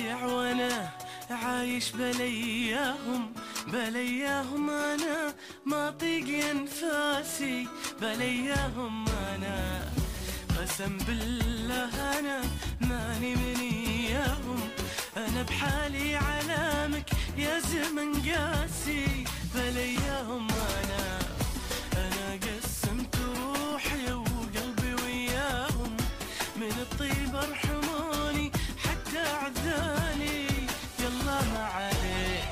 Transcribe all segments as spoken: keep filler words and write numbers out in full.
ضيع وانا عايش بلياهم بلياهم انا ما طيق انفاسي بلياهم انا قسم بالله انا ماني من اياهم انا بحالي علامك يا زمن قاسي بلياهم انا انا قسمت روحي وقلبي وياهم من الطيب ارحموني حتى عذاني يلا ما عليه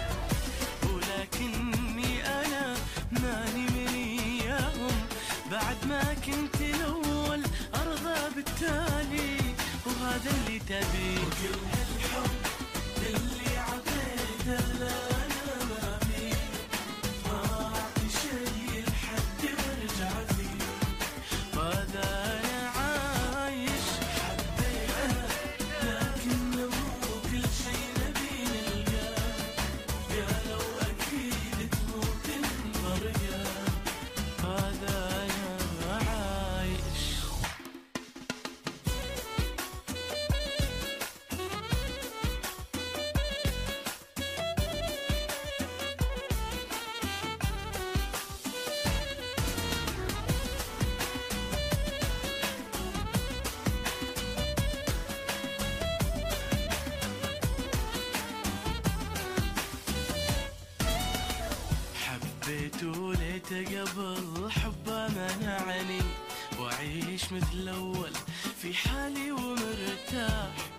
ولكني انا ماني من اياهم بعد ما كنت الاول ارضى بالتالي وهذا اللي تبيه وكل هالحب اللي عطيته لا انا ما فيه ما اعطي شي لحد وارجع فيه وهذا انا عايش حبيته لكن مو كل شي نبي نلقاه قالوا اكيد تموت نفرقه هذا انا عايش. حبيته ليته قبل حبه منعني واعيش مثل اول في حالي ومرتاح